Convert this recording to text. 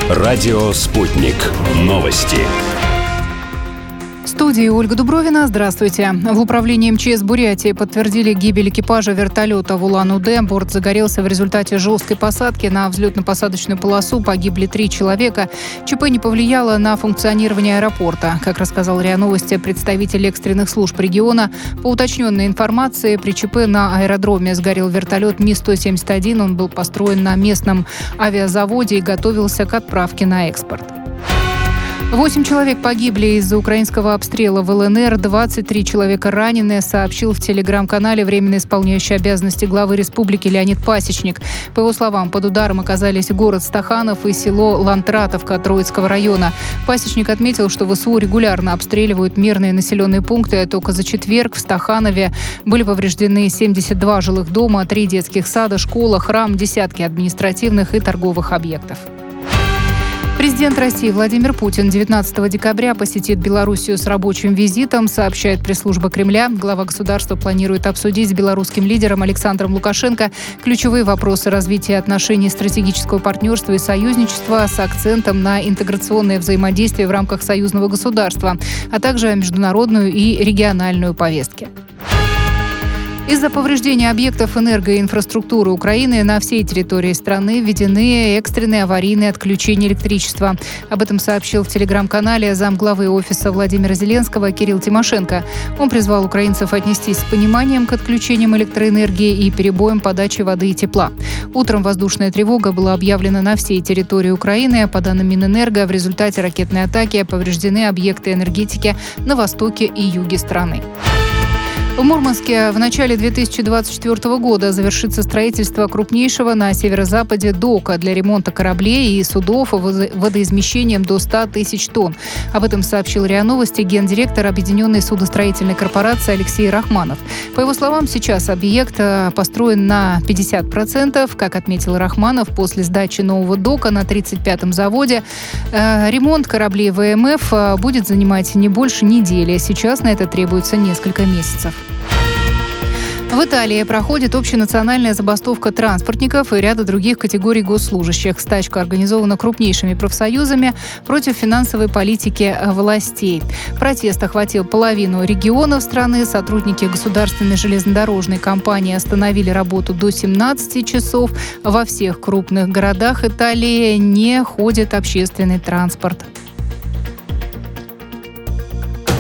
Радио «Спутник». Новости. В студии Ольга Дубровина. Здравствуйте. В управлении МЧС Бурятии подтвердили гибель экипажа вертолета в Улан-Удэ. Борт загорелся в результате жесткой посадки. На взлетно-посадочную полосу погибли 3 человека. ЧП не повлияло на функционирование аэропорта. Как рассказал РИА Новости представитель экстренных служб региона, по уточненной информации, при ЧП на аэродроме сгорел вертолет Ми-171. Он был построен на местном авиазаводе и готовился к отправке на экспорт. 8 человек погибли из-за украинского обстрела в ЛНР, 23 человека ранены, сообщил в телеграм-канале временно исполняющий обязанности главы республики Леонид Пасечник. По его словам, под ударом оказались город Стаханов и село Лантратовка Троицкого района. Пасечник отметил, что ВСУ регулярно обстреливают мирные населенные пункты. Только за четверг в Стаханове были повреждены 72 жилых дома, 3 детских сада, школа, храм, десятки административных и торговых объектов. Президент России Владимир Путин 19 декабря посетит Белоруссию с рабочим визитом, сообщает пресс-служба Кремля. Глава государства планирует обсудить с белорусским лидером Александром Лукашенко ключевые вопросы развития отношений стратегического партнерства и союзничества с акцентом на интеграционное взаимодействие в рамках союзного государства, а также международную и региональную повестки. Из-за повреждения объектов энергоинфраструктуры Украины на всей территории страны введены экстренные аварийные отключения электричества. Об этом сообщил в телеграм-канале замглавы офиса Владимира Зеленского Кирилл Тимошенко. Он призвал украинцев отнестись с пониманием к отключениям электроэнергии и перебоям подачи воды и тепла. Утром воздушная тревога была объявлена на всей территории Украины. По данным Минэнерго, в результате ракетной атаки повреждены объекты энергетики на востоке и юге страны. В Мурманске в начале 2024 года завершится строительство крупнейшего на северо-западе дока для ремонта кораблей и судов водоизмещением до 100 тысяч тонн. Об этом сообщил РИА Новости гендиректор Объединенной судостроительной корпорации Алексей Рахманов. По его словам, сейчас объект построен на 50%. Как отметил Рахманов, после сдачи нового дока на 35-м заводе ремонт кораблей ВМФ будет занимать не больше недели. Сейчас на это требуется несколько месяцев. В Италии проходит общенациональная забастовка транспортников и ряда других категорий госслужащих. Стачка организована крупнейшими профсоюзами против финансовой политики властей. Протест охватил половину регионов страны. Сотрудники государственной железнодорожной компании остановили работу до 17 часов. Во всех крупных городах Италии не ходит общественный транспорт.